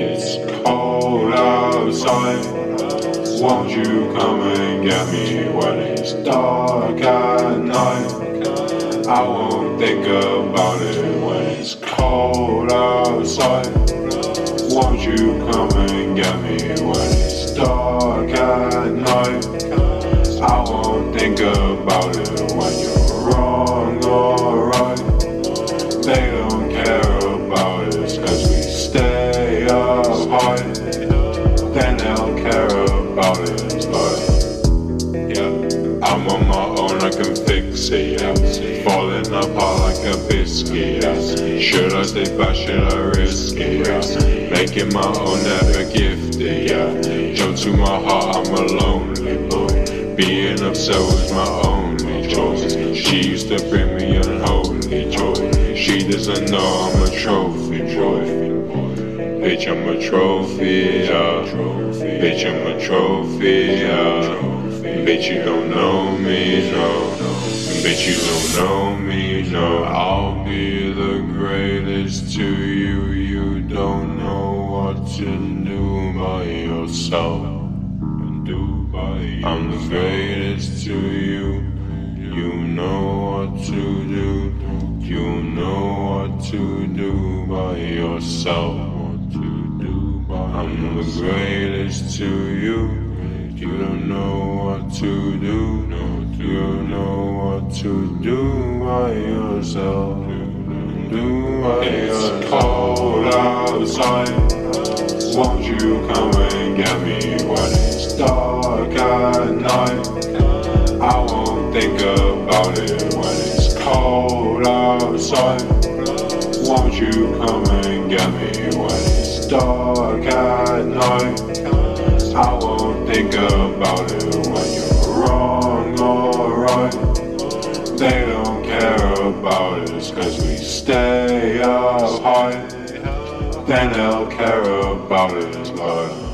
It's cold outside. Won't you come and get me when it's dark at night? I won't think about it when it's cold outside. Won't you come and get me when it's dark at night? I won't think about it when you're wrong or right. They don't care about us cause we stay up high. Then they'll care about us, but yeah, I'm on my own, I can fix it, yeah. Falling apart like a biscuit, yeah. Should I stay back, should I risk it, yeah. Making my own, never gifted, yeah. Jump to my heart, I'm a lonely boy. Being upset was my only choice. She used to bring me unholy joy. She doesn't know I'm a trophy boy. Bitch, I'm a trophy, yeah. Bitch, I'm a trophy, yeah. Bitch, you don't know me, no. Bitch, you don't know me, no. I'll be the greatest to you. You don't know what to do by yourself. I'm the greatest to you. You know what to do. You know what to do by yourself. I'm the greatest to you. You don't know what to do. You know what to do by yourself. It's cold outside. Won't you come and get me when it's dark at night? I won't think about it when it's cold outside. Won't you come and get me when it's dark at night? I won't think about it when you're wrong or right. They don't care about us cause we stay up high. Then they'll care about us, but